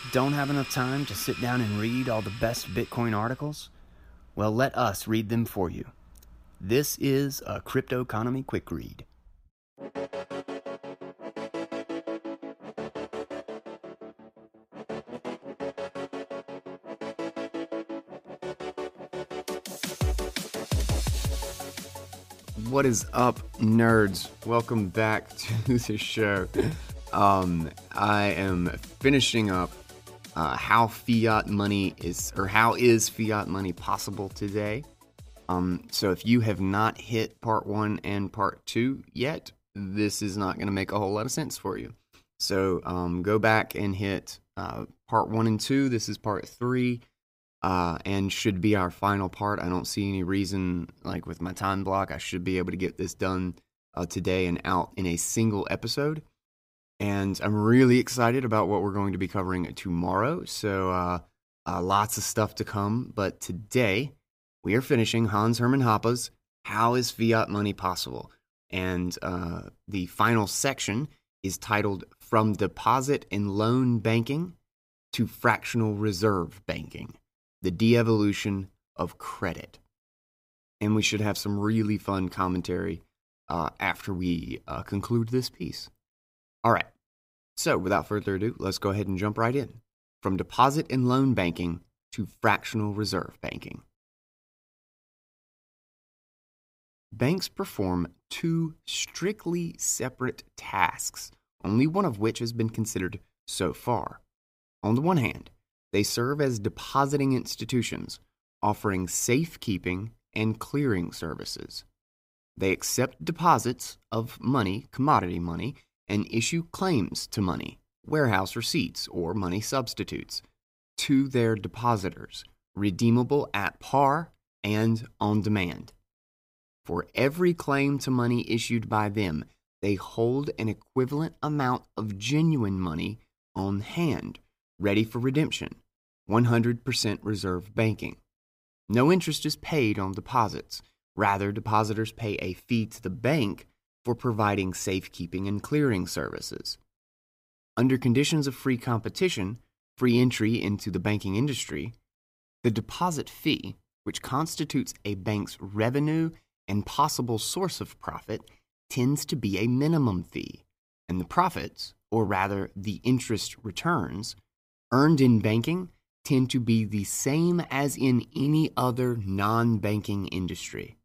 Don't have enough time to sit down and read all the best Bitcoin articles? Well, let us read them for you. This is a Crypto Economy Quick Read. What is up, nerds? Welcome back to the show. I am finishing up how fiat money is, or how is fiat money possible today. So if you have not hit part 1 and part 2 yet, this is not going to make a whole lot of sense for you. So go back and hit part 1 and 2. This is part 3. And should be our final part. I don't see any reason, like with my time block, I should be able to get this done today and out in a single episode. And I'm really excited about what we're going to be covering tomorrow. So lots of stuff to come. But today, we are finishing Hans Hermann Hoppe's How is Fiat Money Possible? And the final section is titled From Deposit and Loan Banking to Fractional Reserve Banking. The de-evolution of credit. And we should have some really fun commentary after we conclude this piece. All right, so without further ado, let's go ahead and jump right in. From deposit and loan banking to fractional reserve banking. Banks perform two strictly separate tasks, only one of which has been considered so far. On the one hand, they serve as depositing institutions, offering safekeeping and clearing services. They accept deposits of money, commodity money, and issue claims to money, warehouse receipts, or money substitutes, to their depositors, redeemable at par and on demand. For every claim to money issued by them, they hold an equivalent amount of genuine money on hand, ready for redemption, 100% reserve banking. No interest is paid on deposits. Rather, depositors pay a fee to the bank for providing safekeeping and clearing services. Under conditions of free competition, free entry into the banking industry, the deposit fee, which constitutes a bank's revenue and possible source of profit, tends to be a minimum fee, and the profits, or rather the interest returns, earned in banking tend to be the same as in any other non-banking industry.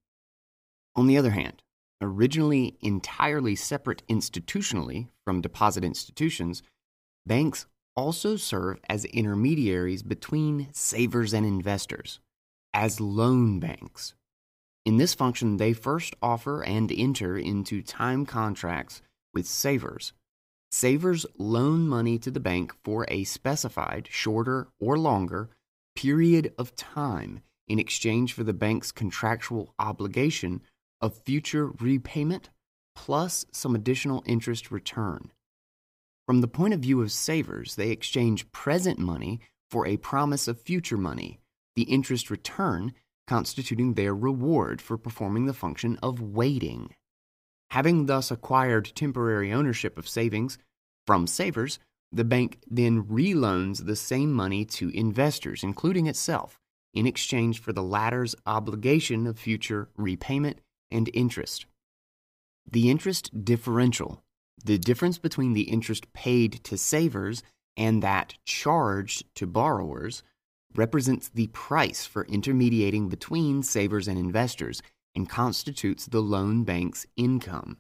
On the other hand, originally entirely separate institutionally from deposit institutions, banks also serve as intermediaries between savers and investors, as loan banks. In this function, they first offer and enter into time contracts with savers. Savers loan money to the bank for a specified, shorter or longer, period of time in exchange for the bank's contractual obligation of future repayment plus some additional interest return. From the point of view of savers, they exchange present money for a promise of future money, the interest return constituting their reward for performing the function of waiting. Having thus acquired temporary ownership of savings from savers, the bank then reloans the same money to investors, including itself, in exchange for the latter's obligation of future repayment and interest. The interest differential, the difference between the interest paid to savers and that charged to borrowers, represents the price for intermediating between savers and investors and constitutes the loan bank's income.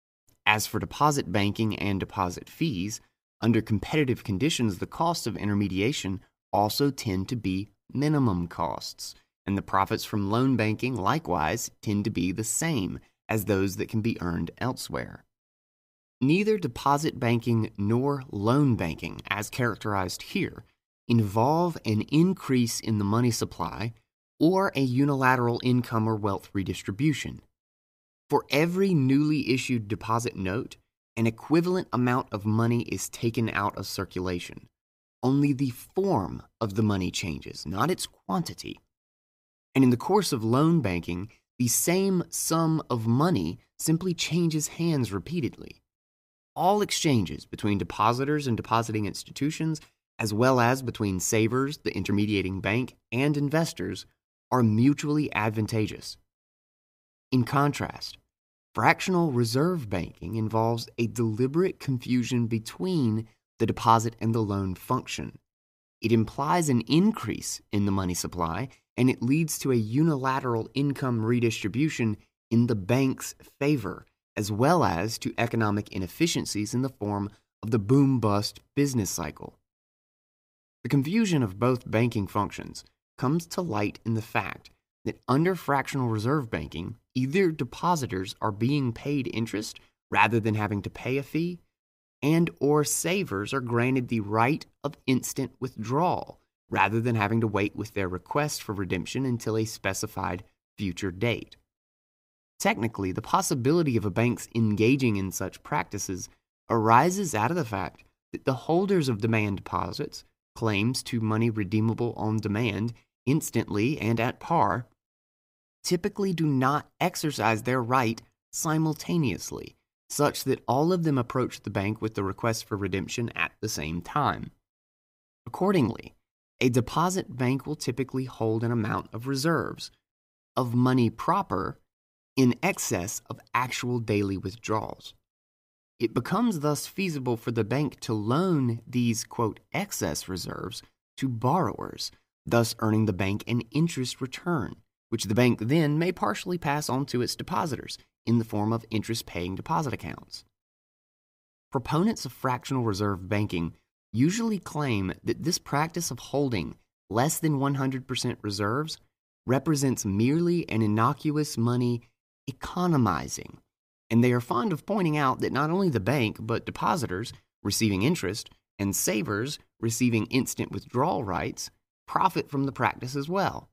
As for deposit banking and deposit fees, under competitive conditions, the costs of intermediation also tend to be minimum costs, and the profits from loan banking likewise tend to be the same as those that can be earned elsewhere. Neither deposit banking nor loan banking, as characterized here, involve an increase in the money supply or a unilateral income or wealth redistribution. For every newly issued deposit note, an equivalent amount of money is taken out of circulation. Only the form of the money changes, not its quantity. And in the course of loan banking, the same sum of money simply changes hands repeatedly. All exchanges between depositors and depositing institutions, as well as between savers, the intermediating bank, and investors, are mutually advantageous. In contrast, fractional reserve banking involves a deliberate confusion between the deposit and the loan function. It implies an increase in the money supply, and it leads to a unilateral income redistribution in the bank's favor, as well as to economic inefficiencies in the form of the boom-bust business cycle. The confusion of both banking functions comes to light in the fact that under fractional reserve banking, either depositors are being paid interest rather than having to pay a fee, and or savers are granted the right of instant withdrawal rather than having to wait with their request for redemption until a specified future date. Technically, the possibility of a bank's engaging in such practices arises out of the fact that the holders of demand deposits, claims to money redeemable on demand instantly and at par, typically do not exercise their right simultaneously, such that all of them approach the bank with the request for redemption at the same time. Accordingly, a deposit bank will typically hold an amount of reserves, of money proper, in excess of actual daily withdrawals. It becomes thus feasible for the bank to loan these, quote, excess reserves to borrowers, thus earning the bank an interest return, which the bank then may partially pass on to its depositors in the form of interest-paying deposit accounts. Proponents of fractional reserve banking usually claim that this practice of holding less than 100% reserves represents merely an innocuous money economizing, and they are fond of pointing out that not only the bank, but depositors receiving interest and savers receiving instant withdrawal rights profit from the practice as well.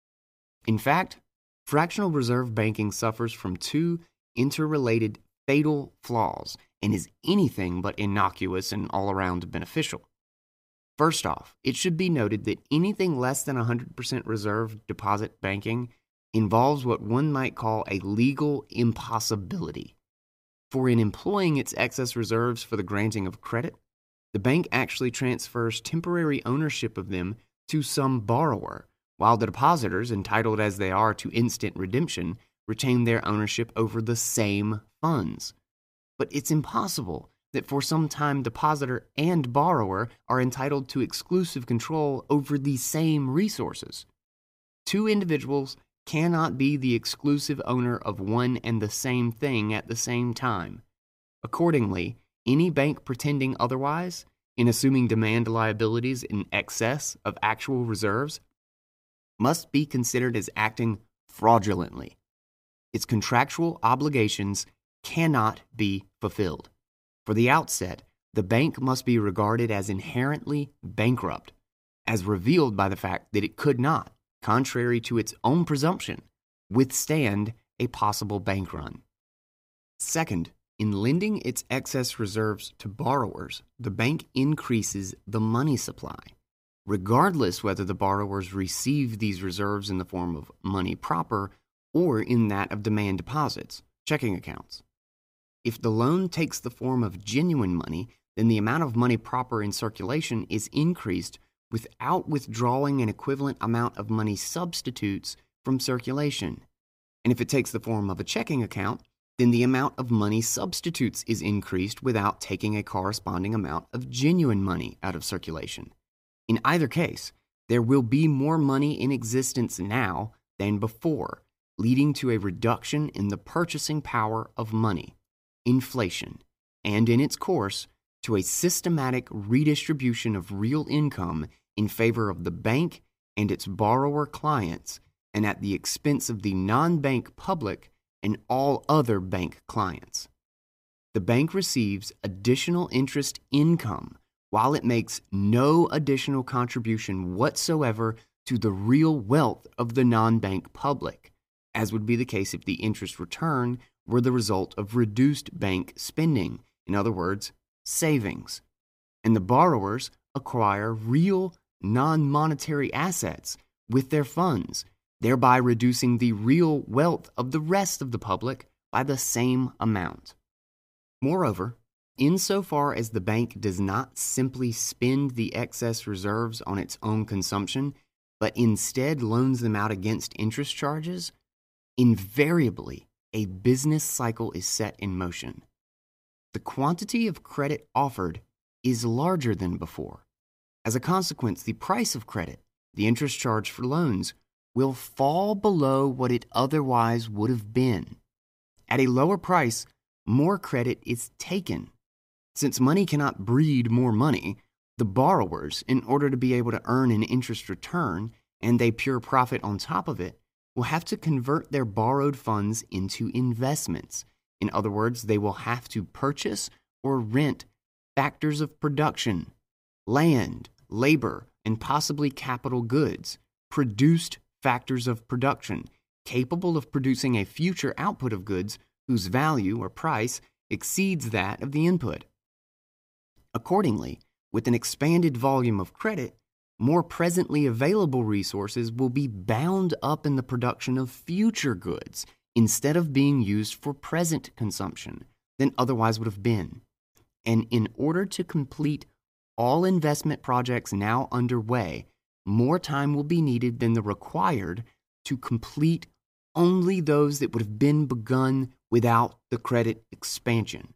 In fact, fractional reserve banking suffers from two interrelated fatal flaws and is anything but innocuous and all-around beneficial. First off, it should be noted that anything less than 100% reserve deposit banking involves what one might call a legal impossibility. For in employing its excess reserves for the granting of credit, the bank actually transfers temporary ownership of them to some borrower, while the depositors, entitled as they are to instant redemption, retain their ownership over the same funds. But it's impossible that for some time depositor and borrower are entitled to exclusive control over the same resources. Two individuals cannot be the exclusive owner of one and the same thing at the same time. Accordingly, any bank pretending otherwise, in assuming demand liabilities in excess of actual reserves, must be considered as acting fraudulently. Its contractual obligations cannot be fulfilled. For the outset, the bank must be regarded as inherently bankrupt, as revealed by the fact that it could not, contrary to its own presumption, withstand a possible bank run. Second, in lending its excess reserves to borrowers, the bank increases the money supply, regardless whether the borrowers receive these reserves in the form of money proper or in that of demand deposits, checking accounts. If the loan takes the form of genuine money, then the amount of money proper in circulation is increased without withdrawing an equivalent amount of money substitutes from circulation. And if it takes the form of a checking account, then the amount of money substitutes is increased without taking a corresponding amount of genuine money out of circulation. In either case, there will be more money in existence now than before, leading to a reduction in the purchasing power of money, inflation, and in its course, to a systematic redistribution of real income in favor of the bank and its borrower clients, and at the expense of the non-bank public and all other bank clients. The bank receives additional interest income while it makes no additional contribution whatsoever to the real wealth of the non-bank public, as would be the case if the interest return were the result of reduced bank spending, in other words, savings, and the borrowers acquire real non-monetary assets with their funds, thereby reducing the real wealth of the rest of the public by the same amount. Moreover, Insofar as the bank does not simply spend the excess reserves on its own consumption, but instead loans them out against interest charges, invariably a business cycle is set in motion. The quantity of credit offered is larger than before. As a consequence, the price of credit, the interest charge for loans, will fall below what it otherwise would have been. At a lower price, more credit is taken. Since money cannot breed more money, the borrowers, in order to be able to earn an interest return and a pure profit on top of it, will have to convert their borrowed funds into investments. In other words, they will have to purchase or rent factors of production, land, labor, and possibly capital goods, produced factors of production, capable of producing a future output of goods whose value or price exceeds that of the input. Accordingly, with an expanded volume of credit, more presently available resources will be bound up in the production of future goods instead of being used for present consumption than otherwise would have been. And in order to complete all investment projects now underway, more time will be needed than the required to complete only those that would have been begun without the credit expansion.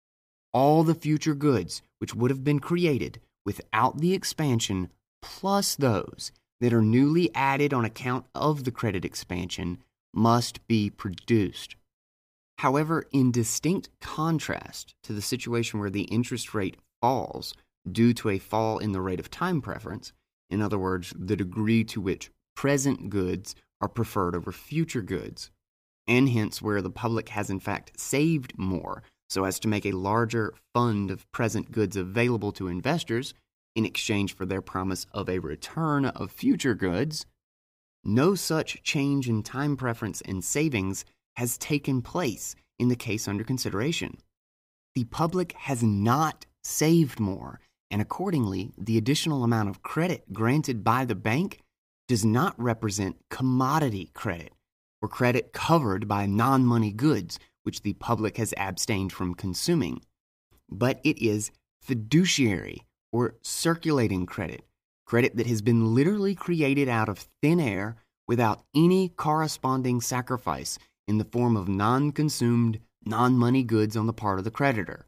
All the future goods which would have been created without the expansion, plus those that are newly added on account of the credit expansion, must be produced. However, in distinct contrast to the situation where the interest rate falls due to a fall in the rate of time preference, in other words, the degree to which present goods are preferred over future goods, and hence where the public has in fact saved more so as to make a larger fund of present goods available to investors in exchange for their promise of a return of future goods, no such change in time preference and savings has taken place in the case under consideration. The public has not saved more, and accordingly, the additional amount of credit granted by the bank does not represent commodity credit, or credit covered by non-money goods, which the public has abstained from consuming, but it is fiduciary or circulating credit, credit that has been literally created out of thin air without any corresponding sacrifice in the form of non-consumed, non-money goods on the part of the creditor.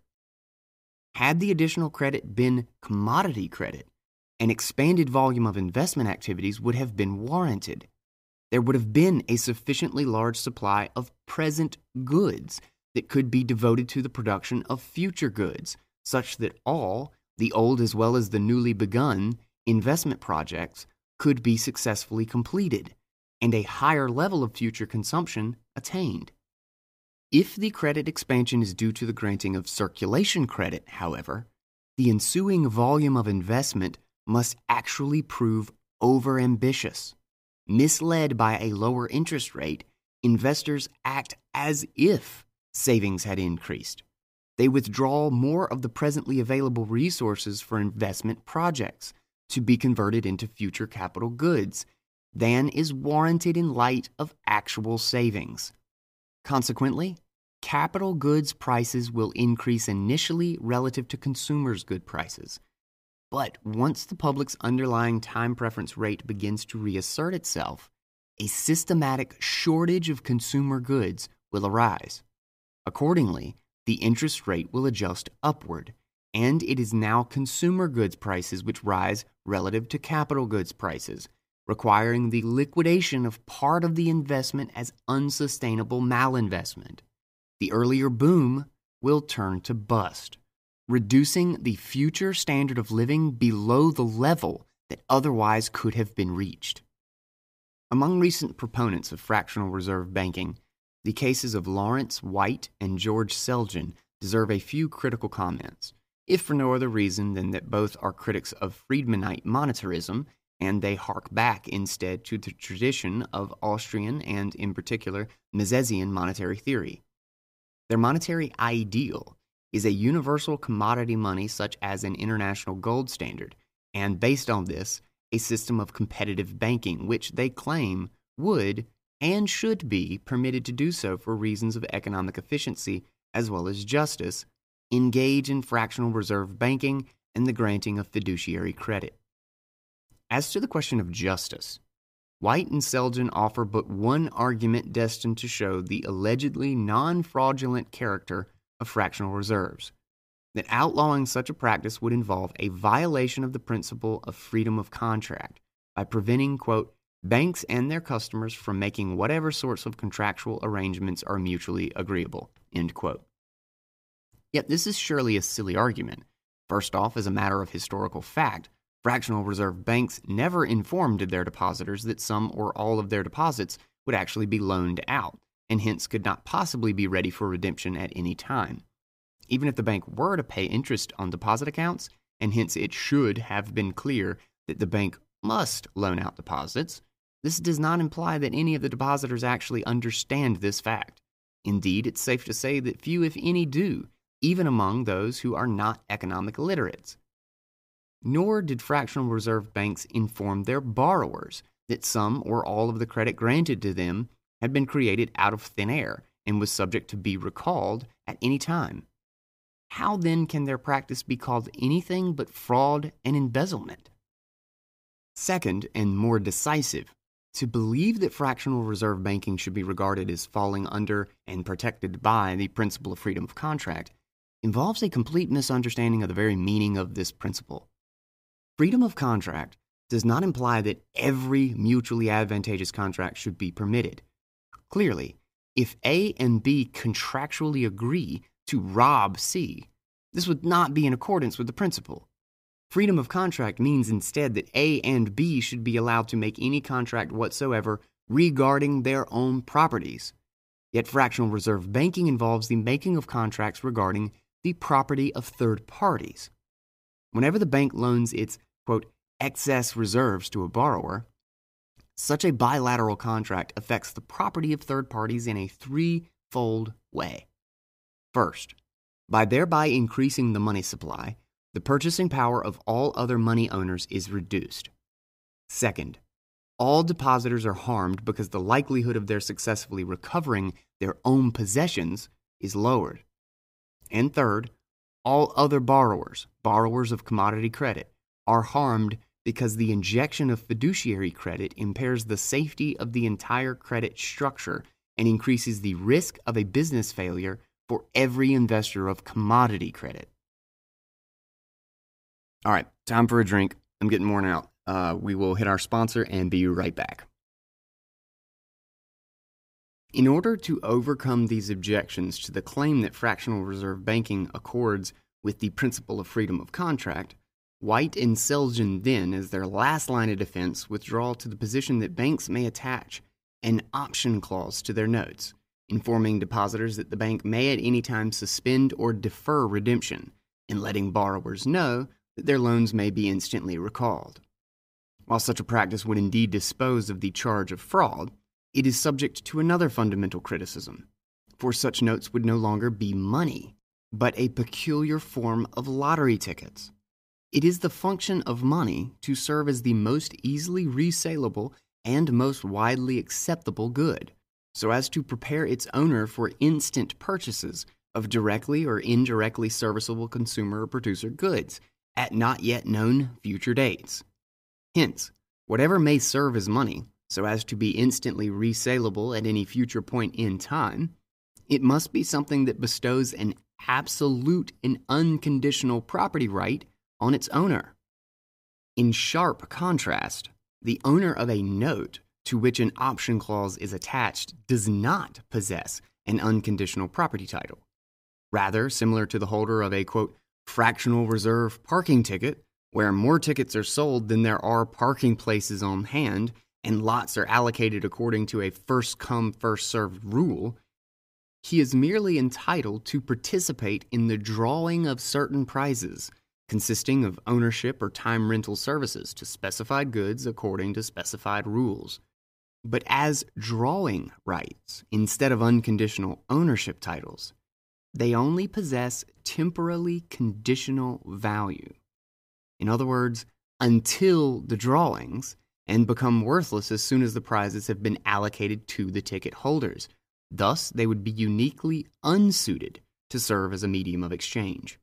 Had the additional credit been commodity credit, an expanded volume of investment activities would have been warranted. There would have been a sufficiently large supply of present goods that could be devoted to the production of future goods, such that all, the old as well as the newly begun, investment projects could be successfully completed, and a higher level of future consumption attained. If the credit expansion is due to the granting of circulation credit, however, the ensuing volume of investment must actually prove overambitious. Misled by a lower interest rate, investors act as if savings had increased. They withdraw more of the presently available resources for investment projects to be converted into future capital goods than is warranted in light of actual savings. Consequently, capital goods prices will increase initially relative to consumers' good prices. But once the public's underlying time preference rate begins to reassert itself, a systematic shortage of consumer goods will arise. Accordingly, the interest rate will adjust upward, and it is now consumer goods prices which rise relative to capital goods prices, requiring the liquidation of part of the investment as unsustainable malinvestment. The earlier boom will turn to bust, reducing the future standard of living below the level that otherwise could have been reached. Among recent proponents of fractional reserve banking, the cases of Lawrence White and George Selgin deserve a few critical comments, if for no other reason than that both are critics of Friedmanite monetarism, and they hark back instead to the tradition of Austrian and, in particular, Misesian monetary theory. Their monetary ideal is a universal commodity money such as an international gold standard, and based on this, a system of competitive banking, which they claim would and should be permitted to do so for reasons of economic efficiency as well as justice engage in fractional reserve banking and the granting of fiduciary credit. As to the question of justice, White and Selgin offer but one argument destined to show the allegedly non-fraudulent character of fractional reserves, that outlawing such a practice would involve a violation of the principle of freedom of contract by preventing, quote, banks and their customers from making whatever sorts of contractual arrangements are mutually agreeable, end quote. Yet this is surely a silly argument. First off, as a matter of historical fact, fractional reserve banks never informed their depositors that some or all of their deposits would actually be loaned out, and hence could not possibly be ready for redemption at any time. Even if the bank were to pay interest on deposit accounts, and hence it should have been clear that the bank must loan out deposits, this does not imply that any of the depositors actually understand this fact. Indeed, it's safe to say that few, if any, do, even among those who are not economic literates. Nor did fractional reserve banks inform their borrowers that some or all of the credit granted to them had been created out of thin air and was subject to be recalled at any time. How then can their practice be called anything but fraud and embezzlement? Second, and more decisive, to believe that fractional reserve banking should be regarded as falling under and protected by the principle of freedom of contract involves a complete misunderstanding of the very meaning of this principle. Freedom of contract does not imply that every mutually advantageous contract should be permitted. Clearly, if A and B contractually agree to rob C, this would not be in accordance with the principle. Freedom of contract means instead that A and B should be allowed to make any contract whatsoever regarding their own properties. Yet fractional reserve banking involves the making of contracts regarding the property of third parties. Whenever the bank loans its, quote, excess reserves to a borrower, such a bilateral contract affects the property of third parties in a threefold way. First, by thereby increasing the money supply, the purchasing power of all other money owners is reduced. Second, all depositors are harmed because the likelihood of their successfully recovering their own possessions is lowered. And third, all other borrowers of commodity credit, are harmed because the injection of fiduciary credit impairs the safety of the entire credit structure and increases the risk of a business failure for every investor of commodity credit. All right, time for a drink. I'm getting worn out. We will hit our sponsor and be right back. In order to overcome these objections to the claim that fractional reserve banking accords with the principle of freedom of contract, White and Selgin then, as their last line of defense, withdraw to the position that banks may attach an option clause to their notes, informing depositors that the bank may at any time suspend or defer redemption, and letting borrowers know that their loans may be instantly recalled. While such a practice would indeed dispose of the charge of fraud, it is subject to another fundamental criticism, for such notes would no longer be money, but a peculiar form of lottery tickets. It is the function of money to serve as the most easily resaleable and most widely acceptable good, so as to prepare its owner for instant purchases of directly or indirectly serviceable consumer or producer goods at not yet known future dates. Hence, whatever may serve as money, so as to be instantly resaleable at any future point in time, it must be something that bestows an absolute and unconditional property right on its owner. In sharp contrast, the owner of a note to which an option clause is attached does not possess an unconditional property title. Rather, similar to the holder of a, quote, fractional reserve parking ticket, where more tickets are sold than there are parking places on hand, and lots are allocated according to a first-come, first-served rule, he is merely entitled to participate in the drawing of certain prizes, consisting of ownership or time rental services to specified goods according to specified rules. But as drawing rights, instead of unconditional ownership titles, they only possess temporally conditional value. In other words, until the drawings, and become worthless as soon as the prizes have been allocated to the ticket holders. Thus, they would be uniquely unsuited to serve as a medium of exchange.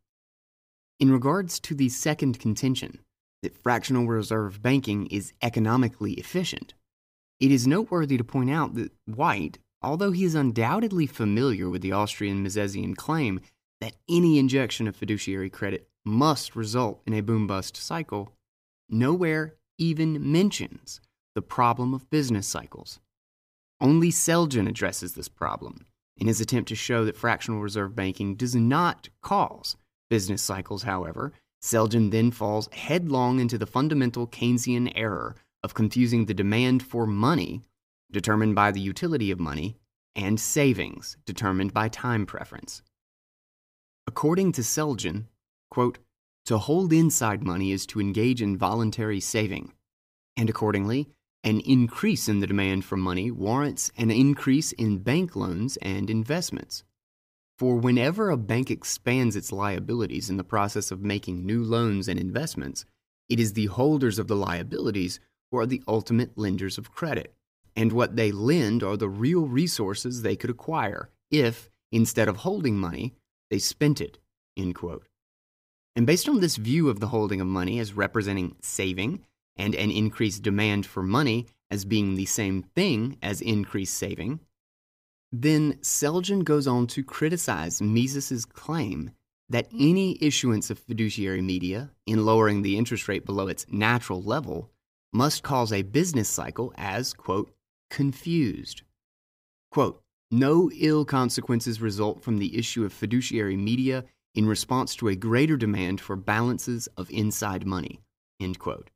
In regards to the second contention, that fractional reserve banking is economically efficient, it is noteworthy to point out that White, although he is undoubtedly familiar with the Austrian Misesian claim that any injection of fiduciary credit must result in a boom-bust cycle, nowhere even mentions the problem of business cycles. Only Selgin addresses this problem in his attempt to show that fractional reserve banking does not cause business cycles. However, Selgin then falls headlong into the fundamental Keynesian error of confusing the demand for money, determined by the utility of money, and savings, determined by time preference. According to Selgin, quote, to hold inside money is to engage in voluntary saving, and accordingly, an increase in the demand for money warrants an increase in bank loans and investments. For whenever a bank expands its liabilities in the process of making new loans and investments, it is the holders of the liabilities who are the ultimate lenders of credit, and what they lend are the real resources they could acquire if, instead of holding money, they spent it, end quote. And based on this view of the holding of money as representing saving and an increased demand for money as being the same thing as increased saving, then Selgin goes on to criticize Mises's claim that any issuance of fiduciary media in lowering the interest rate below its natural level must cause a business cycle as, quote, confused. Quote, no ill consequences result from the issue of fiduciary media in response to a greater demand for balances of inside money, end quote.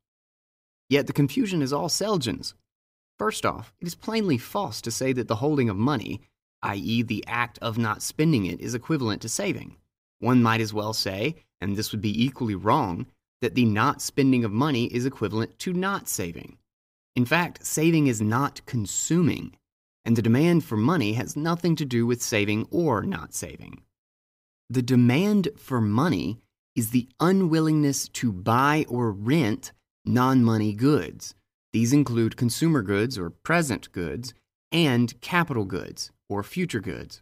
Yet the confusion is all Selgin's. First off, it is plainly false to say that the holding of money, i.e. the act of not spending it, is equivalent to saving. One might as well say, and this would be equally wrong, that the not spending of money is equivalent to not saving. In fact, saving is not consuming, and the demand for money has nothing to do with saving or not saving. The demand for money is the unwillingness to buy or rent non-money goods. These include consumer goods or present goods and capital goods or future goods.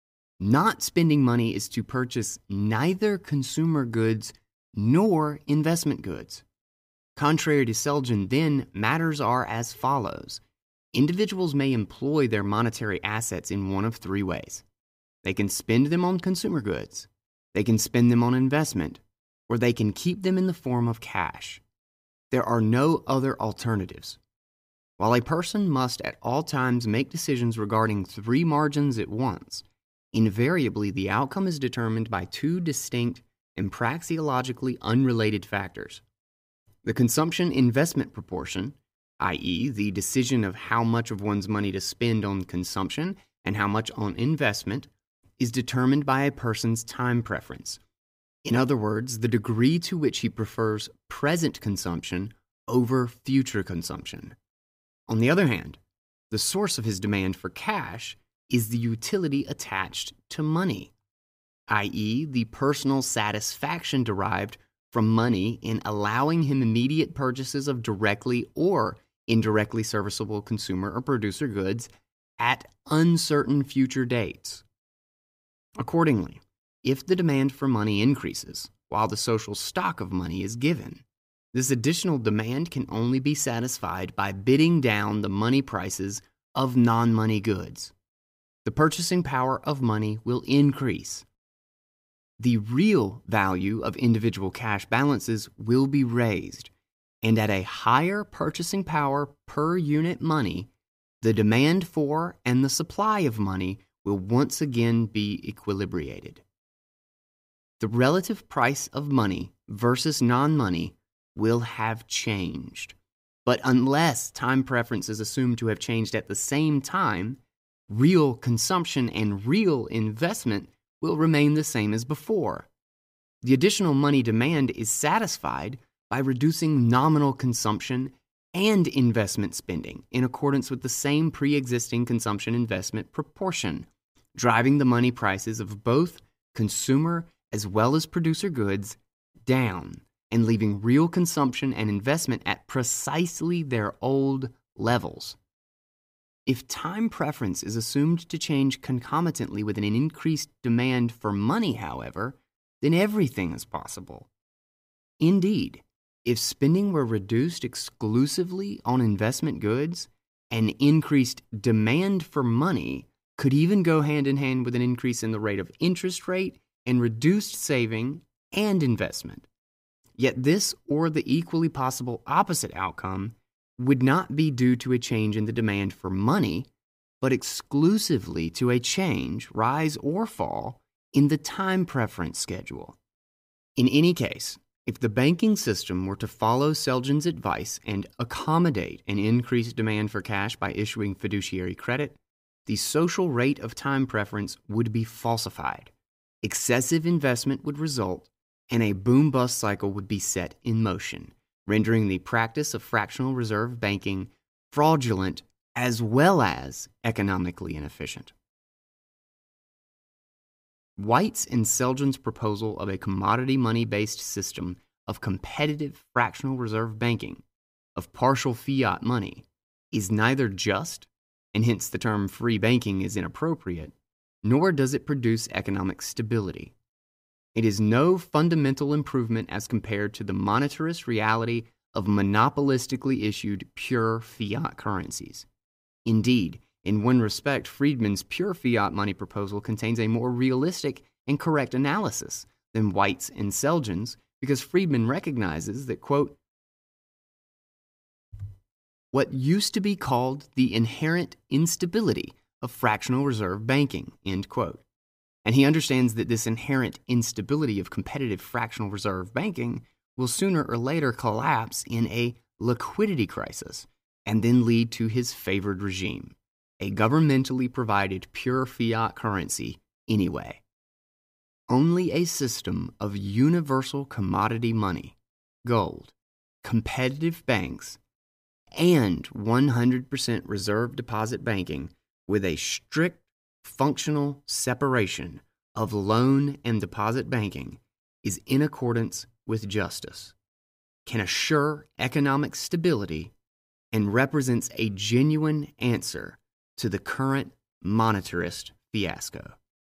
Not spending money is to purchase neither consumer goods nor investment goods. Contrary to Selgin, then, matters are as follows. Individuals may employ their monetary assets in one of three ways. They can spend them on consumer goods, they can spend them on investment, or they can keep them in the form of cash. There are no other alternatives. While a person must at all times make decisions regarding three margins at once, invariably the outcome is determined by two distinct and praxeologically unrelated factors. The consumption-investment proportion, i.e., the decision of how much of one's money to spend on consumption and how much on investment, is determined by a person's time preference. In other words, the degree to which he prefers present consumption over future consumption. On the other hand, the source of his demand for cash is the utility attached to money, i.e., the personal satisfaction derived from money in allowing him immediate purchases of directly or indirectly serviceable consumer or producer goods at uncertain future dates. Accordingly, if the demand for money increases while the social stock of money is given, this additional demand can only be satisfied by bidding down the money prices of non-money goods. The purchasing power of money will increase. The real value of individual cash balances will be raised, and at a higher purchasing power per unit money, the demand for and the supply of money will once again be equilibrated. The relative price of money versus non-money will have changed. But unless time preference is assumed to have changed at the same time, real consumption and real investment will remain the same as before. The additional money demand is satisfied by reducing nominal consumption and investment spending in accordance with the same pre-existing consumption-investment proportion, driving the money prices of both consumer as well as producer goods down and leaving real consumption and investment at precisely their old levels. If time preference is assumed to change concomitantly with an increased demand for money, however, then everything is possible. Indeed, if spending were reduced exclusively on investment goods, an increased demand for money could even go hand in hand with an increase in the rate of interest rate and reduced saving and investment. Yet this or the equally possible opposite outcome would not be due to a change in the demand for money, but exclusively to a change, rise or fall, in the time preference schedule. In any case, if the banking system were to follow Selgin's advice and accommodate an increased demand for cash by issuing fiduciary credit, the social rate of time preference would be falsified. Excessive investment would result, and a boom-bust cycle would be set in motion, rendering the practice of fractional reserve banking fraudulent as well as economically inefficient. White's and Selgin's proposal of a commodity money-based system of competitive fractional reserve banking, of partial fiat money, is neither just, and hence the term free banking is inappropriate, nor does it produce economic stability. It is no fundamental improvement as compared to the monetarist reality of monopolistically issued pure fiat currencies. Indeed, in one respect, Friedman's pure fiat money proposal contains a more realistic and correct analysis than White's and Selgin's, because Friedman recognizes that, quote, what used to be called the inherent instability of fractional reserve banking, end quote. And he understands that this inherent instability of competitive fractional reserve banking will sooner or later collapse in a liquidity crisis and then lead to his favored regime, a governmentally provided pure fiat currency anyway. Only a system of universal commodity money, gold, competitive banks, and 100% reserve deposit banking with a strict functional separation of loan and deposit banking is in accordance with justice, can assure economic stability, and represents a genuine answer to the current monetarist fiasco.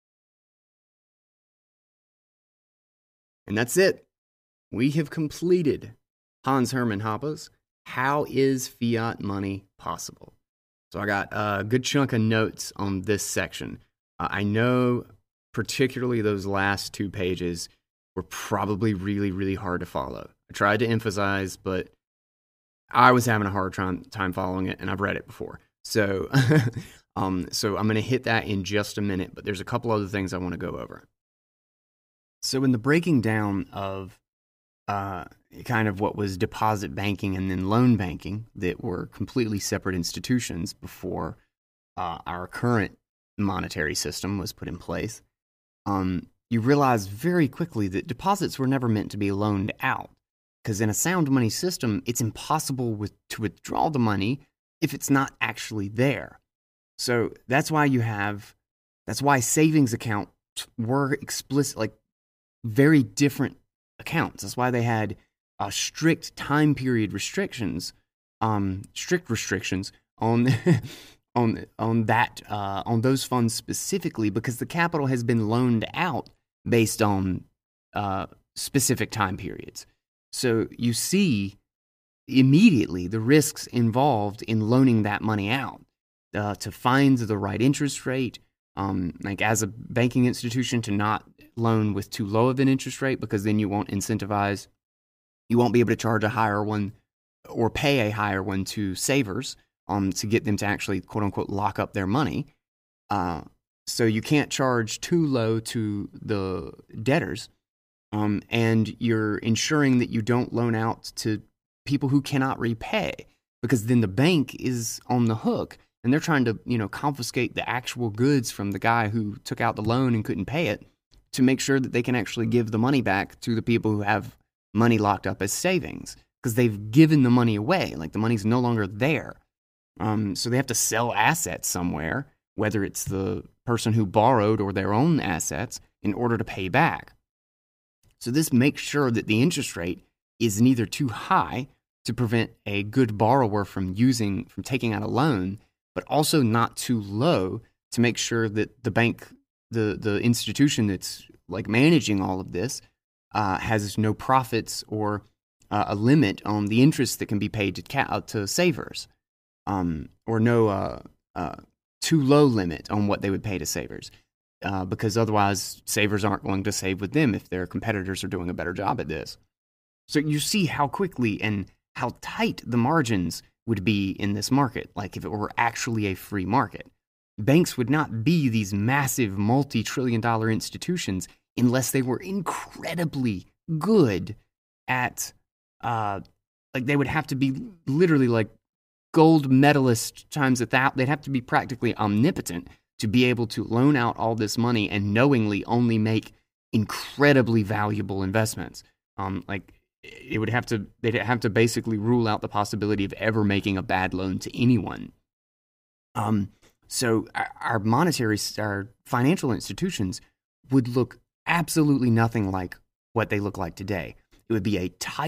And that's it. We have completed Hans Hermann Hoppe's How is Fiat Money Possible? So I got a good chunk of notes on this section. I know particularly those last 2 pages were probably really, really hard to follow. I tried to emphasize, but I was having a hard time following it, and I've read it before. So, so I'm going to hit that in just a minute, but there's a couple other things I want to go over. So in the breaking down of kind of what was deposit banking and then loan banking that were completely separate institutions before our current monetary system was put in place, you realize very quickly that deposits were never meant to be loaned out, because in a sound money system, it's impossible to withdraw the money if it's not actually there. So that's why savings accounts were explicit, like very different accounts. That's why they had strict time period restrictions, strict restrictions on on those funds specifically, because the capital has been loaned out based on specific time periods. So you see immediately the risks involved in loaning that money out to find the right interest rate. Like as a banking institution, to not loan with too low of an interest rate, because then you won't incentivize, you won't be able to charge a higher one or pay a higher one to savers to get them to actually, quote unquote, lock up their money. So you can't charge too low to the debtors, and you're ensuring that you don't loan out to people who cannot repay, because then the bank is on the hook. And they're trying to, confiscate the actual goods from the guy who took out the loan and couldn't pay it, to make sure that they can actually give the money back to the people who have money locked up as savings, because they've given the money away. Like the money's no longer there. So they have to sell assets somewhere, whether it's the person who borrowed or their own assets, in order to pay back. So this makes sure that the interest rate is neither too high to prevent a good borrower from taking out a loan, but also not too low to make sure that the bank, the institution that's like managing all of this, has no profits or a limit on the interest that can be paid to savers, or no too low limit on what they would pay to savers, because otherwise savers aren't going to save with them if their competitors are doing a better job at this. So you see how quickly and how tight the margins would be in this market, like if it were actually a free market. Banks would not be these massive multi-trillion-dollar institutions unless they were incredibly good at, like they would have to be literally like gold medalist times 1,000. They'd have to be practically omnipotent to be able to loan out all this money and knowingly only make incredibly valuable investments. They'd have to basically rule out the possibility of ever making a bad loan to anyone. So our financial institutions would look absolutely nothing like what they look like today. It would be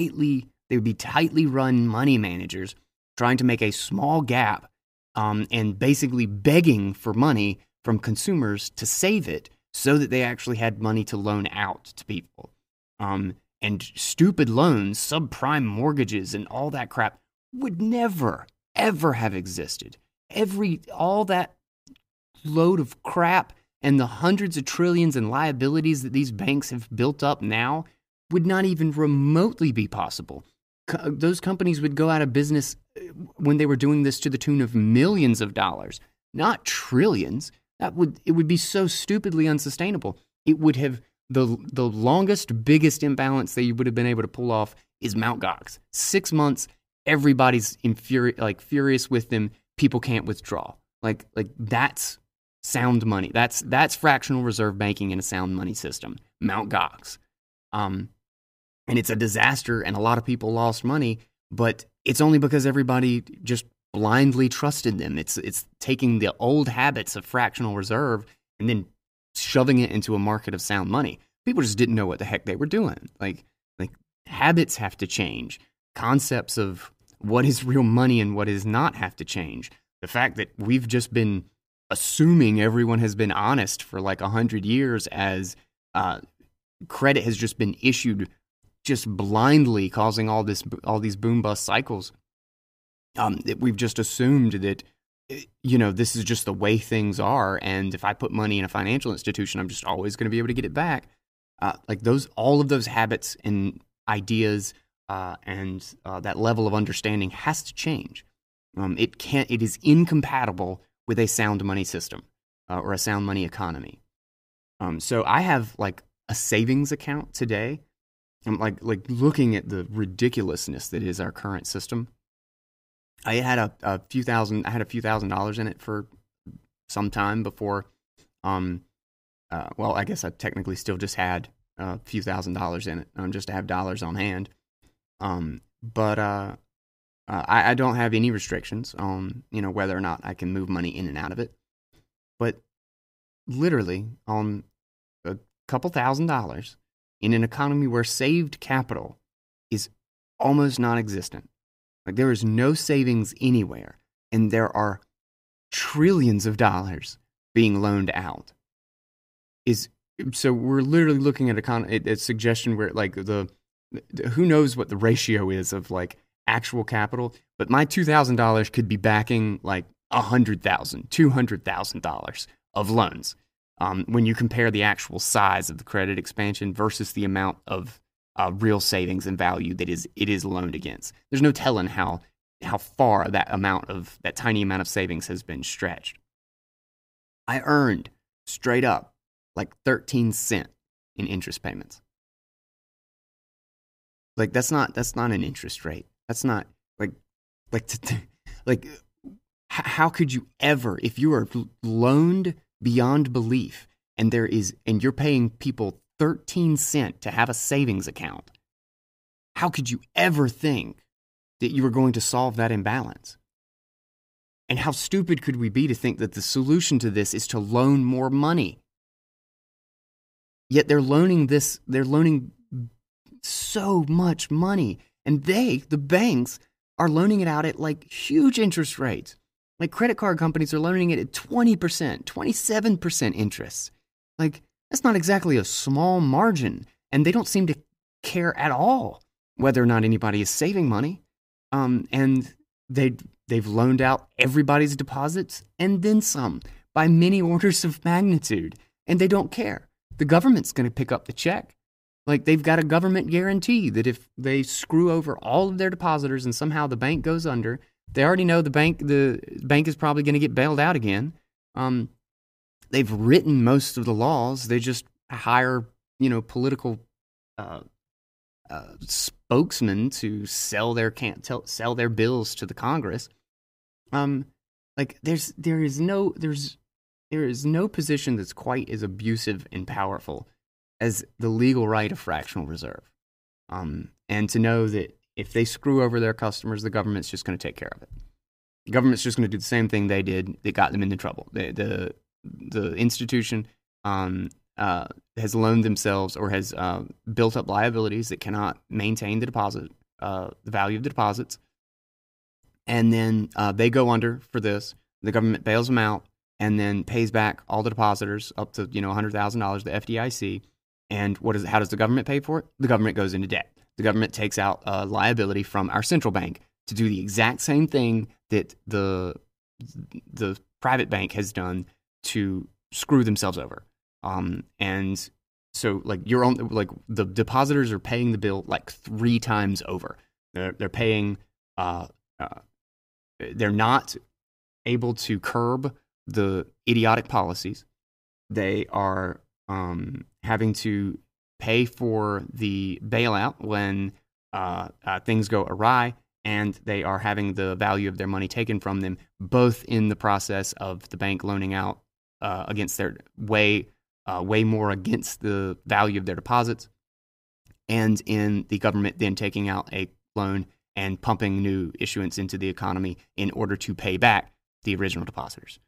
tightly run money managers trying to make a small gap, and basically begging for money from consumers to save it so that they actually had money to loan out to people. And stupid loans, subprime mortgages, and all that crap would never, ever have existed. All that load of crap and the hundreds of trillions in liabilities that these banks have built up now would not even remotely be possible. Those companies would go out of business when they were doing this to the tune of millions of dollars, not trillions. It would be so stupidly unsustainable. It would have the longest, biggest imbalance that you would have been able to pull off is Mt. Gox. 6 months, everybody's furious with them. People can't withdraw. Like that's sound money. That's fractional reserve banking in a sound money system. Mt. Gox. And it's a disaster, and a lot of people lost money, but it's only because everybody just blindly trusted them. It's taking the old habits of fractional reserve and then shoving it into a market of sound money. People just didn't know what the heck they were doing. Like habits have to change. Concepts of what is real money and what is not have to change. The fact that we've just been assuming everyone has been honest for like 100 years as credit has just been issued just blindly, causing all these boom bust cycles. That we've just assumed that, this is just the way things are, and if I put money in a financial institution, I'm just always going to be able to get it back. All of those habits and ideas and that level of understanding has to change. It is incompatible with a sound money system or a sound money economy. So I have like a savings account today. I'm like looking at the ridiculousness that is our current system. I had a few $1,000s in it for some time before. I guess I technically still just had a few $1,000s in it, just to have dollars on hand. But I don't have any restrictions on whether or not I can move money in and out of it. But literally on a couple $1,000s in an economy where saved capital is almost non-existent. Like there is no savings anywhere, and there are trillions of dollars being loaned out. So we're literally looking at a suggestion where like who knows what the ratio is of like actual capital, but my $2,000 could be backing like $100,000, $200,000 of loans. When you compare the actual size of the credit expansion versus the amount of real savings and value that it is loaned against, there's no telling how far that tiny amount of savings has been stretched. I earned straight up like 13 cents in interest payments. Like that's not an interest rate. That's not how could you ever, if you are loaned beyond belief and you're paying people 13 cents to have a savings account, how could you ever think that you were going to solve that imbalance? And how stupid could we be to think that the solution to this is to loan more money? Yet they're loaning so much money, and the banks are loaning it out at like huge interest rates. Like credit card companies are loaning it at 20%, 27% interest. Like that's not exactly a small margin, and they don't seem to care at all whether or not anybody is saving money. And they've loaned out everybody's deposits and then some by many orders of magnitude, and they don't care. The government's going to pick up the check. Like they've got a government guarantee that if they screw over all of their depositors and somehow the bank goes under, they already know the bank is probably going to get bailed out again. They've written most of the laws. They just hire, political spokesmen to sell their bills to the Congress. Like there is no position that's quite as abusive and powerful as the legal right of fractional reserve. And to know that if they screw over their customers, the government's just going to take care of it. The government's just going to do the same thing they did that got them into trouble. The institution has loaned themselves or has built up liabilities that cannot maintain the value of the deposits. And then they go under for this. The government bails them out and then pays back all the depositors up to $100,000, the FDIC. And how does the government pay for it? The government goes into debt. The government takes out a liability from our central bank to do the exact same thing that the private bank has done to screw themselves over. And so the depositors are paying the bill like 3 times over. They're paying. They're not able to curb the idiotic policies. They are having to pay for the bailout when things go awry, and they are having the value of their money taken from them, both in the process of the bank loaning out against their way more against the value of their deposits, and in the government then taking out a loan and pumping new issuance into the economy in order to pay back the original depositors.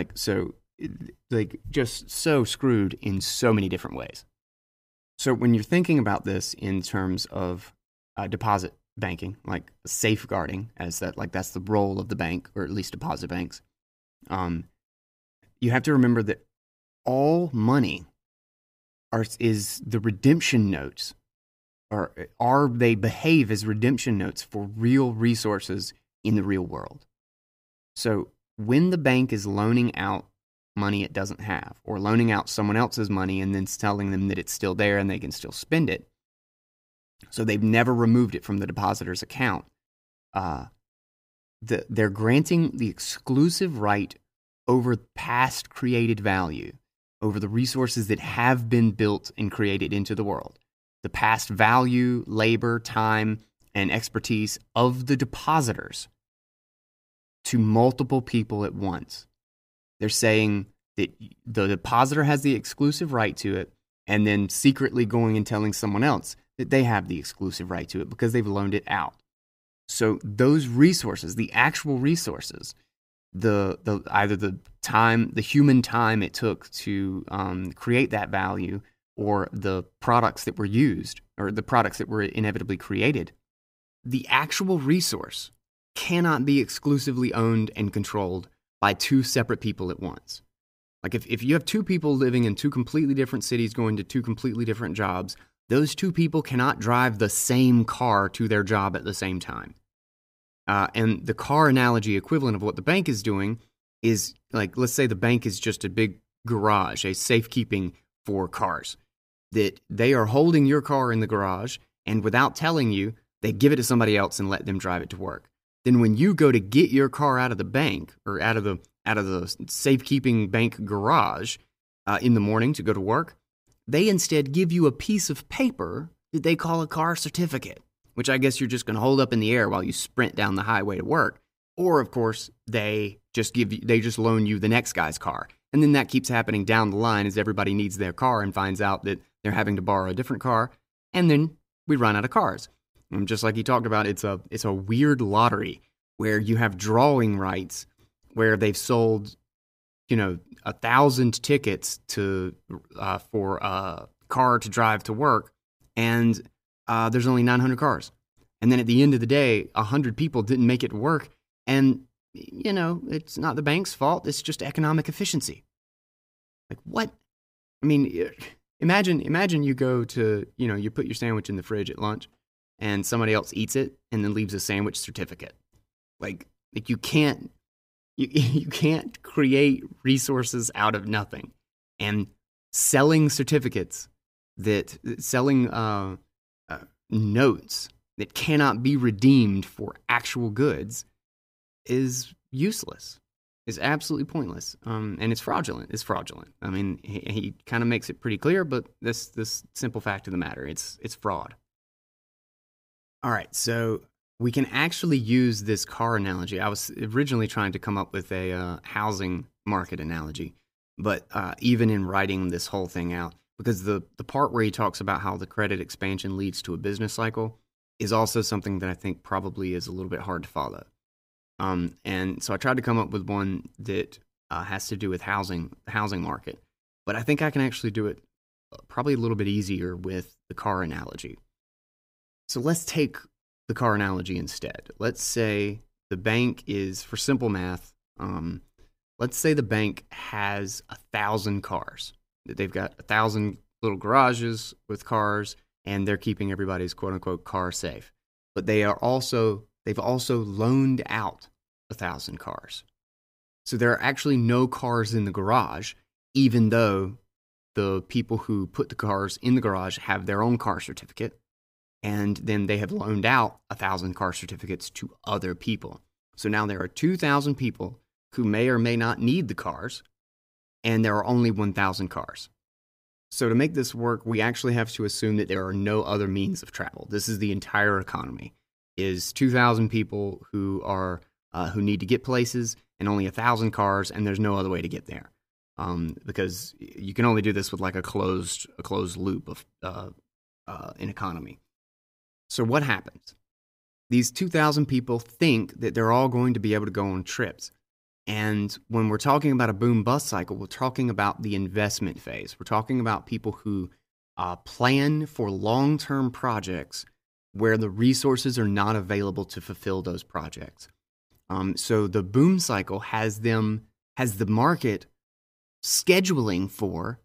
Just so screwed in so many different ways. So when you're thinking about this in terms of deposit banking, like safeguarding, that's the role of the bank, or at least deposit banks, you have to remember that all money is the redemption notes, or they behave as redemption notes for real resources in the real world. So when the bank is loaning out money it doesn't have, or loaning out someone else's money and then telling them that it's still there and they can still spend it, so they've never removed it from the depositor's account, they're granting the exclusive right over past created value, over the resources that have been built and created into the world. The past value, labor, time, and expertise of the depositors to multiple people at once. They're saying that the depositor has the exclusive right to it, and then secretly going and telling someone else that they have the exclusive right to it because they've loaned it out. So those resources, the actual resources, either the time, the human time it took to create that value, or the products that were used, or the products that were inevitably created, the actual resource cannot be exclusively owned and controlled by 2 separate people at once. Like if you have 2 people living in 2 completely different cities going to 2 completely different jobs, those 2 people cannot drive the same car to their job at the same time. And the car analogy equivalent of what the bank is doing is, like, let's say the bank is just a big garage, a safekeeping for cars, that they are holding your car in the garage, and without telling you, they give it to somebody else and let them drive it to work. Then when you go to get your car out of the bank, or out of the safekeeping bank garage in the morning to go to work, they instead give you a piece of paper that they call a car certificate, which I guess you're just going to hold up in the air while you sprint down the highway to work. Or, of course, they just loan you the next guy's car. And then that keeps happening down the line as everybody needs their car and finds out that they're having to borrow a different car. And then we run out of cars. And just like he talked about, it's a weird lottery where you have drawing rights where they've sold, 1,000 tickets for a car to drive to work, and there's only 900 cars. And then at the end of the day, 100 people didn't make it to work, and it's not the bank's fault. It's just economic efficiency. Like, what? I mean, imagine you go to, you put your sandwich in the fridge at lunch and somebody else eats it and then leaves a sandwich certificate. Like you can't create resources out of nothing. And selling certificates, selling notes that cannot be redeemed for actual goods is useless. Is absolutely pointless. And it's fraudulent. It's fraudulent. I mean, he kind of makes it pretty clear, but this simple fact of the matter, it's fraud. All right, so we can actually use this car analogy. I was originally trying to come up with a housing market analogy, but even in writing this whole thing out, because the part where he talks about how the credit expansion leads to a business cycle is also something that I think probably is a little bit hard to follow. And so I tried to come up with one that has to do with the housing market, but I think I can actually do it probably a little bit easier with the car analogy. So let's take the car analogy instead. Let's say the bank is, for simple math, let's say the bank has 1,000 cars. They've got 1,000 little garages with cars, and they're keeping everybody's quote-unquote car safe. But they've also loaned out 1,000 cars. So there are actually no cars in the garage, even though the people who put the cars in the garage have their own car certificate, and then they have loaned out 1,000 car certificates to other people. So now there are 2,000 people who may or may not need the cars, and there are only 1,000 cars. So to make this work, we actually have to assume that there are no other means of travel. This is the entire economy, is 2,000 people who need to get places, and only 1,000 cars, and there's no other way to get there, because you can only do this with like a closed loop of an economy. So what happens? These 2,000 people think that they're all going to be able to go on trips. And when we're talking about a boom-bust cycle, we're talking about the investment phase. We're talking about people who plan for long-term projects where the resources are not available to fulfill those projects. So the boom cycle has the market scheduling for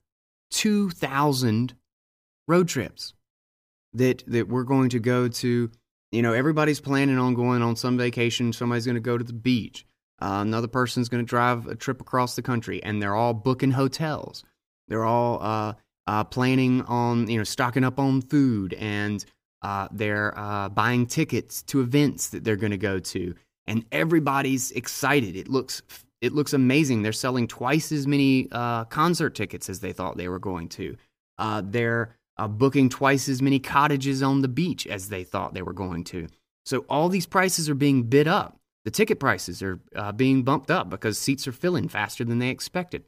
2,000 road trips that we're going to go to. Everybody's planning on going on some vacation. Somebody's going to go to the beach. Another person's going to drive a trip across the country, and they're all booking hotels. They're all planning on, stocking up on food, and they're buying tickets to events that they're going to go to. And everybody's excited. It looks amazing. They're selling twice as many concert tickets as they thought they were going to. They're booking twice as many cottages on the beach as they thought they were going to. So all these prices are being bid up. The ticket prices are being bumped up because seats are filling faster than they expected.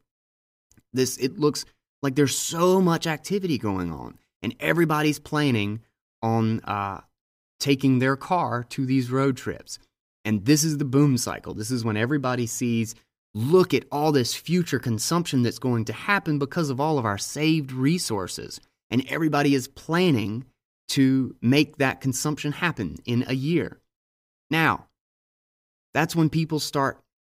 It looks like there's so much activity going on, and everybody's planning on taking their car to these road trips. And this is the boom cycle. This is when everybody sees, look at all this future consumption that's going to happen because of all of our saved resources. And everybody is planning to make that consumption happen in a year. Now, that's when people start,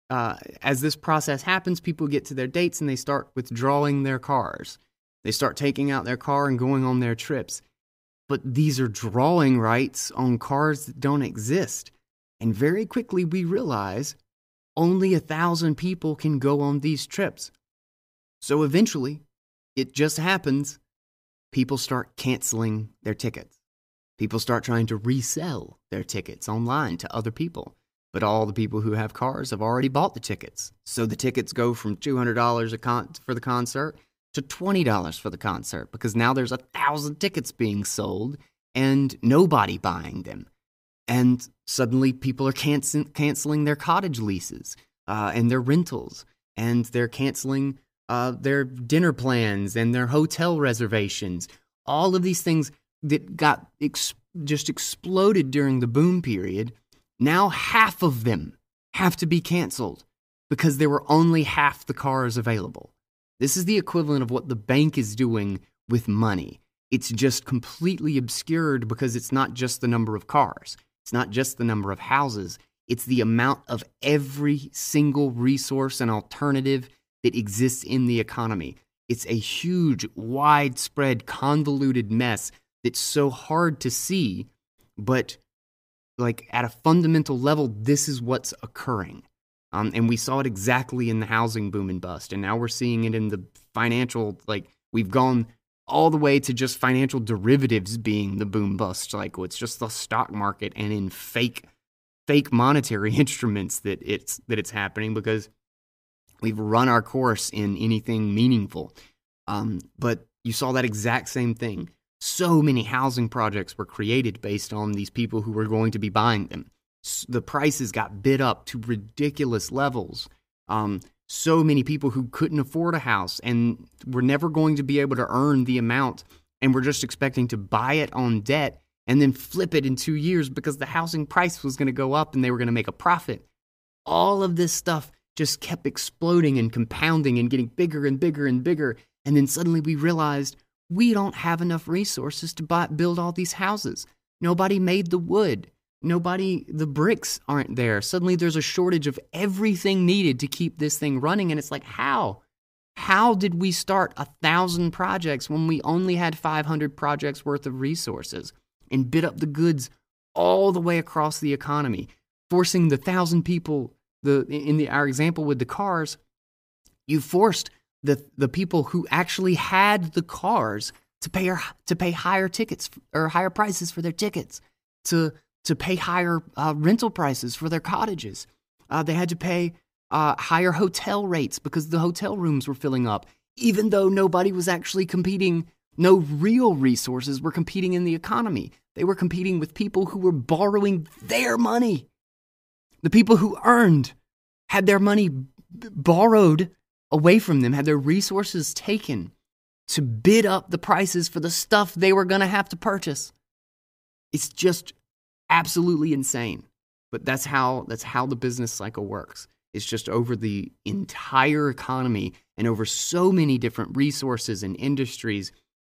as this process happens, people get to their dates and they start withdrawing their cars. They start taking out their car and going on their trips. But these are drawing rights on cars that don't exist. And very quickly we realize only 1,000 people can go on these trips. So eventually, it just happens, people start canceling their tickets. People start trying to resell their tickets online to other people. But all the people who have cars have already bought the tickets. So the tickets go from $200 for the concert to $20 for the concert, because now there's 1,000 tickets being sold and nobody buying them. And suddenly people are canceling their cottage leases and their rentals, and they're canceling their dinner plans and their hotel reservations. All of these things that got just exploded during the boom period, now half of them have to be canceled because there were only half the cars available. This is the equivalent of what the bank is doing with money. It's just completely obscured because it's not just the number of cars. It's not just the number of houses. It's the amount of every single resource and alternative that exists in the economy. It's a huge, widespread, convoluted mess that's so hard to see, but like at a fundamental level, this is what's occurring. And we saw it exactly in the housing boom and bust. And now we're seeing it in the financial, like we've gone all the way to just financial derivatives being the boom bust cycle. It's just the stock market and in fake monetary instruments that it's happening because we've run our course in anything meaningful. But you saw that exact same thing. So many housing projects were created based on these people who were going to be buying them. The prices got bid up to ridiculous levels. So many people who couldn't afford a house and were never going to be able to earn the amount and were just expecting to buy it on debt and then flip it in 2 years because the housing price was going to go up and they were going to make a profit. All of this stuff just kept exploding and compounding and getting bigger and bigger and bigger. And then suddenly we realized we don't have enough resources to build all these houses. Nobody made the wood. The bricks aren't there. Suddenly there's a shortage of everything needed to keep this thing running. And it's like, how? How did we start 1,000 projects when we only had 500 projects worth of resources and bid up the goods all the way across the economy, forcing the 1,000 people, our example with the cars, you forced the people who actually had the cars to pay higher tickets or higher prices for their tickets, to pay higher rental prices for their cottages. They had to pay higher hotel rates because the hotel rooms were filling up, even though nobody was actually competing. No real resources were competing in the economy. They were competing with people who were borrowing their money. The people who earned had their money borrowed away from them, had their resources taken to bid up the prices for the stuff they were going to have to purchase. It's just absolutely insane. But that's how the business cycle works. It's just over the entire economy and over so many different resources and industries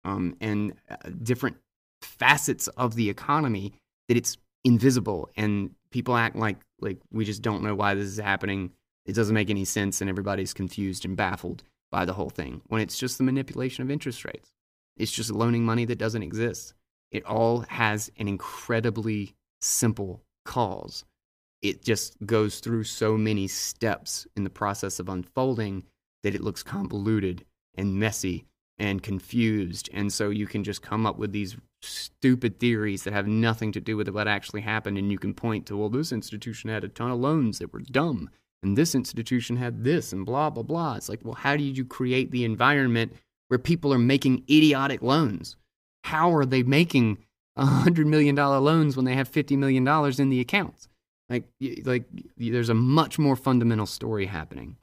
and different facets of the economy that it's invisible. And people act like we just don't know why this is happening. It doesn't make any sense, and everybody's confused and baffled by the whole thing, when it's just the manipulation of interest rates. It's just loaning money that doesn't exist. It all has an incredibly simple cause. It just goes through so many steps in the process of unfolding that it looks convoluted and messy and confused. And so you can just come up with these stupid theories that have nothing to do with what actually happened. And you can point to, well, this institution had a ton of loans that were dumb, and this institution had this, and blah, blah, blah. It's like, well, how did you create the environment where people are making idiotic loans? How are they making $100 million loans when they have $50 million in the accounts? Like there's a much more fundamental story happening.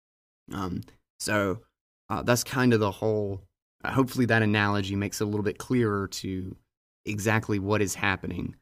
So that's kind of the whole. Hopefully, that analogy makes it a little bit clearer to exactly what is happening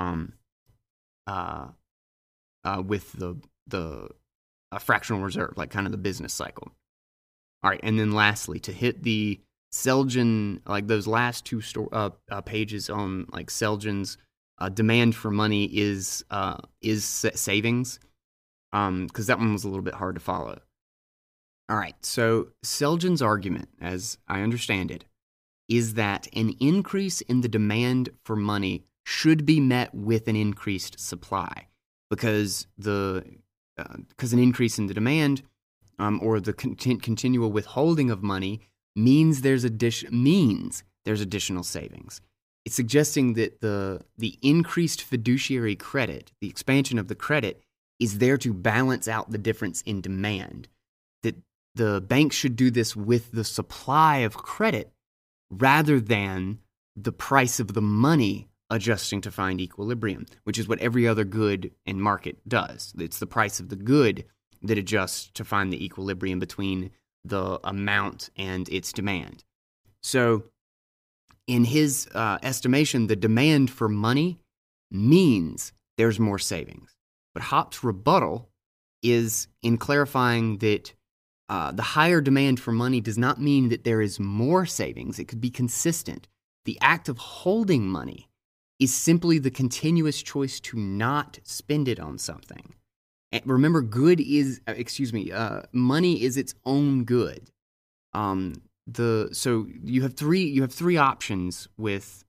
with the fractional reserve, like kind of the business cycle. All right, and then lastly, to hit the Selgin, like those last two pages on like Selgin's demand for money is savings, because that one was a little bit hard to follow. All right, so Selgin's argument, as I understand it, is that an increase in the demand for money should be met with an increased supply, because an increase in the demand or the continual withholding of money means there's additional savings. It's suggesting that the increased fiduciary credit, the expansion of the credit, is there to balance out the difference in demand. That the banks should do this with the supply of credit rather than the price of the money adjusting to find equilibrium, which is what every other good and market does. It's the price of the good that adjusts to find the equilibrium between the amount and its demand. So in his estimation, the demand for money means there's more savings. But Hopp's rebuttal is in clarifying that the higher demand for money does not mean that there is more savings. It could be consistent. The act of holding money is simply the continuous choice to not spend it on something. And remember, money is its own good. So you have three options with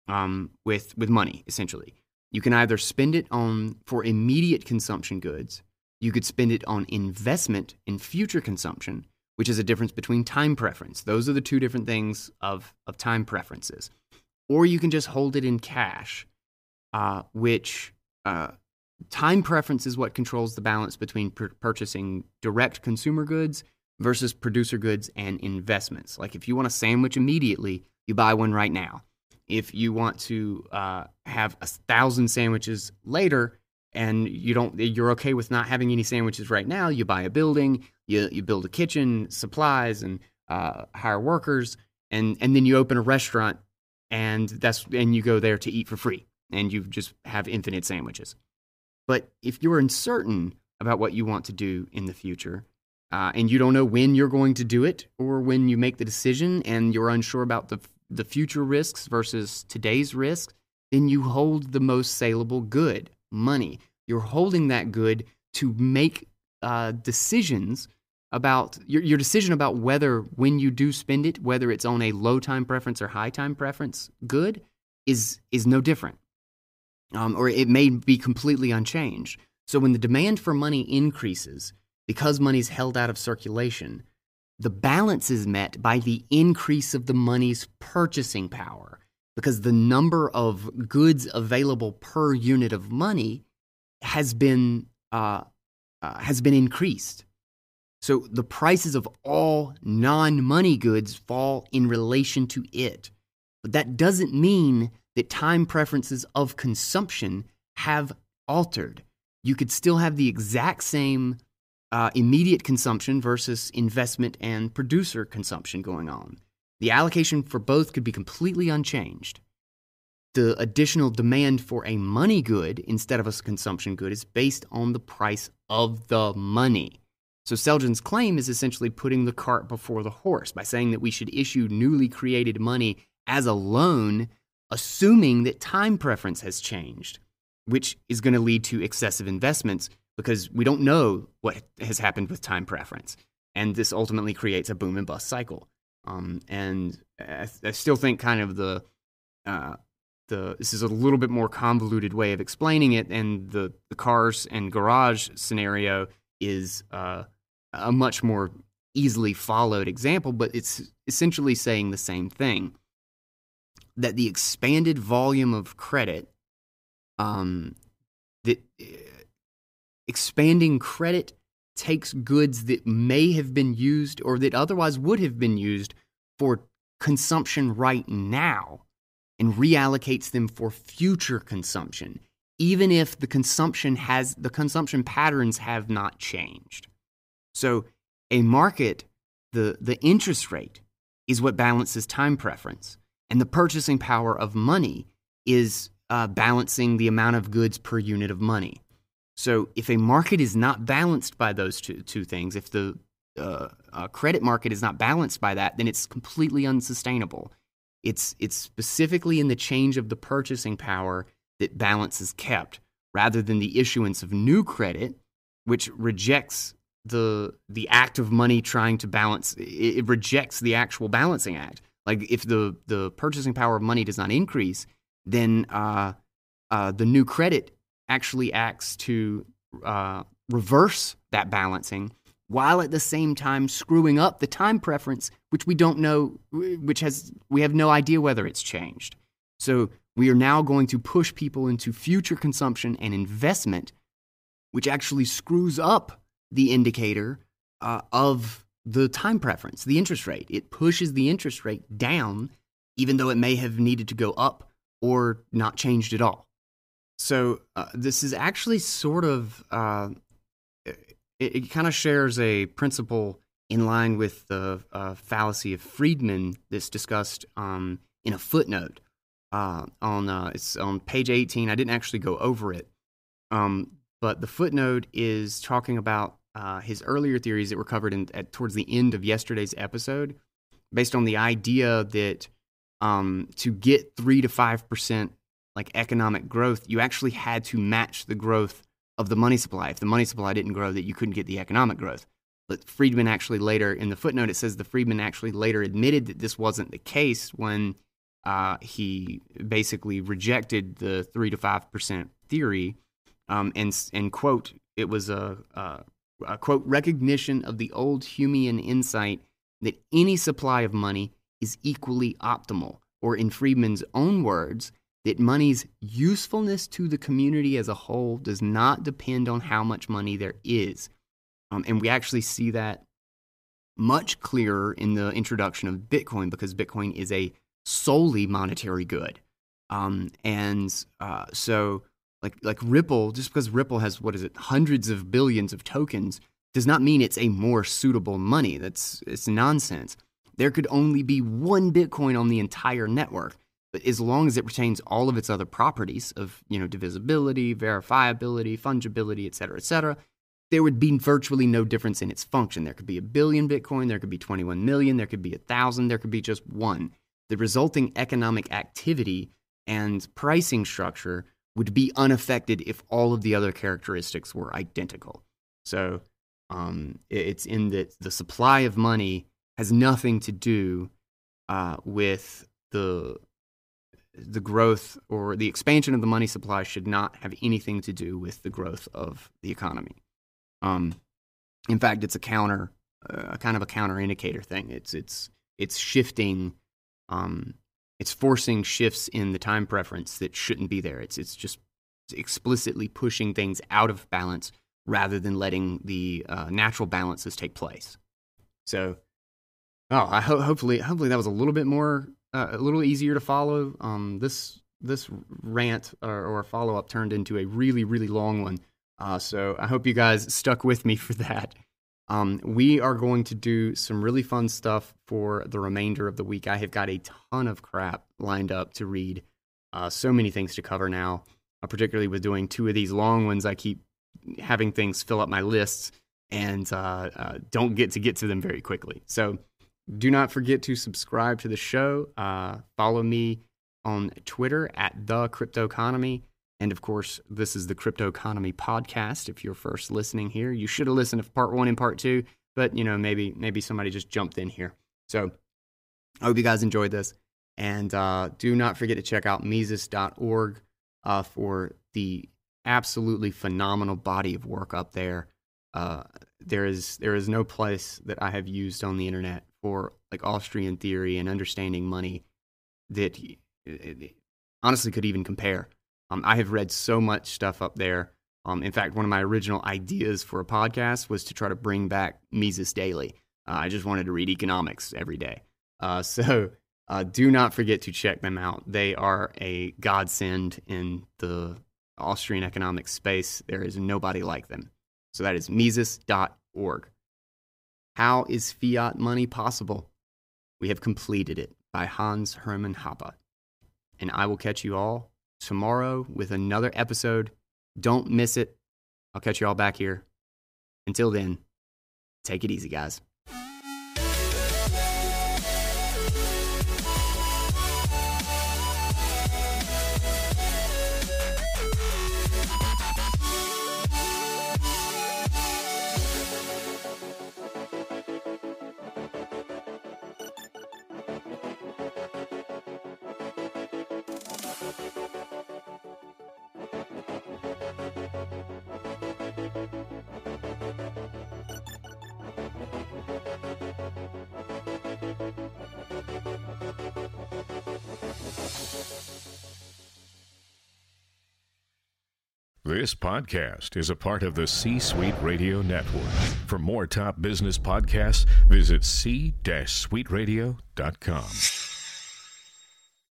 money, essentially. You can either spend it for immediate consumption goods. You could spend it on investment in future consumption, which is a difference between time preference. Those are the two different things of time preferences. Or you can just hold it in cash, which time preference is what controls the balance between purchasing direct consumer goods versus producer goods and investments. Like if you want a sandwich immediately, you buy one right now. If you want to have 1,000 sandwiches later and you're okay with not having any sandwiches right now, you buy a building, you build a kitchen, supplies, and hire workers, and then you open a restaurant, and you go there to eat for free, and you just have infinite sandwiches. But if you're uncertain about what you want to do in the future, and you don't know when you're going to do it or when you make the decision, and you're unsure about the future risks versus today's risks, then you hold the most saleable good, money. You're holding that good to make decisions about your decision about whether, when you do spend it, whether it's on a low time preference or high time preference good, is no different. Or it may be completely unchanged. So when the demand for money increases, because money's held out of circulation, the balance is met by the increase of the money's purchasing power, because the number of goods available per unit of money has been increased. So the prices of all non-money goods fall in relation to it. But that doesn't mean that time preferences of consumption have altered. You could still have the exact same immediate consumption versus investment and producer consumption going on. The allocation for both could be completely unchanged. The additional demand for a money good instead of a consumption good is based on the price of the money. So Selgin's claim is essentially putting the cart before the horse by saying that we should issue newly created money as a loan, assuming that time preference has changed, which is going to lead to excessive investments because we don't know what has happened with time preference. And this ultimately creates a boom and bust cycle. And I still think kind of this is a little bit more convoluted way of explaining it, and the cars and garage scenario is a much more easily followed example, but it's essentially saying the same thing. That the expanded volume of credit, expanding credit takes goods that may have been used or that otherwise would have been used for consumption right now and reallocates them for future consumption, even if the consumption patterns have not changed. So a market, the interest rate is what balances time preference, and the purchasing power of money is balancing the amount of goods per unit of money. So if a market is not balanced by those two things, if the credit market is not balanced by that, then it's completely unsustainable. It's specifically in the change of the purchasing power that balance is kept, rather than the issuance of new credit, which rejects the act of money trying to balance. It rejects the actual balancing act. Like if the purchasing power of money does not increase, then the new credit actually acts to reverse that balancing, while at the same time screwing up the time preference, which we don't know, we have no idea whether it's changed. So we are now going to push people into future consumption and investment, which actually screws up the indicator of the time preference, the interest rate. It pushes the interest rate down, even though it may have needed to go up or not changed at all. So this is actually sort of, it kind of shares a principle in line with the fallacy of Friedman that's discussed in a footnote it's on page 18. I didn't actually go over it, but the footnote is talking about his earlier theories that were covered towards the end of yesterday's episode, based on the idea that to get 3 to 5% like economic growth, you actually had to match the growth of the money supply. If the money supply didn't grow, that you couldn't get the economic growth. But Friedman actually later, in the footnote, it says the Friedman actually later admitted that this wasn't the case when he basically rejected the 3 to 5% theory, and quote, it was a quote, recognition of the old Humean insight that any supply of money is equally optimal, or in Friedman's own words, that money's usefulness to the community as a whole does not depend on how much money there is. And we actually see that much clearer in the introduction of Bitcoin, because Bitcoin is a solely monetary good. So like Ripple, just because Ripple has, hundreds of billions of tokens, does not mean it's a more suitable money. It's nonsense. There could only be one Bitcoin on the entire network. But as long as it retains all of its other properties of, divisibility, verifiability, fungibility, et cetera, there would be virtually no difference in its function. There could be 1 billion Bitcoin, there could be 21 million, there could be 1,000, there could be just one. The resulting economic activity and pricing structure would be unaffected if all of the other characteristics were identical. So it's in that the supply of money has nothing to do with the growth, or the expansion of the money supply should not have anything to do with the growth of the economy. In fact, it's a kind of a counter indicator thing. It's shifting, it's forcing shifts in the time preference that shouldn't be there. It's just explicitly pushing things out of balance rather than letting the natural balances take place. So, hopefully that was a little bit more. A little easier to follow. This rant or follow-up turned into a really, really long one. So I hope you guys stuck with me for that. We are going to do some really fun stuff for the remainder of the week. I have got a ton of crap lined up to read. So many things to cover now, particularly with doing 2 of these long ones. I keep having things fill up my lists and don't get to them very quickly. So do not forget to subscribe to the show. Follow me on Twitter at The Cryptoeconomy. And of course, this is the Cryptoeconomy podcast. If you're first listening here, you should have listened to part 1 and part 2, but maybe somebody just jumped in here. So I hope you guys enjoyed this. And do not forget to check out Mises.org for the absolutely phenomenal body of work up there. There is no place that I have used on the internet for like Austrian theory and understanding money that it honestly could even compare. I have read so much stuff up there. In fact, one of my original ideas for a podcast was to try to bring back Mises Daily. I just wanted to read economics every day. So do not forget to check them out. They are a godsend in the Austrian economic space. There is nobody like them. So that is Mises.org. How is Fiat Money Possible? We have completed it by Hans Hermann Hoppe. And I will catch you all tomorrow with another episode. Don't miss it. I'll catch you all back here. Until then, take it easy, guys. This podcast is a part of the C-Suite Radio Network. For more top business podcasts, visit c-suiteradio.com.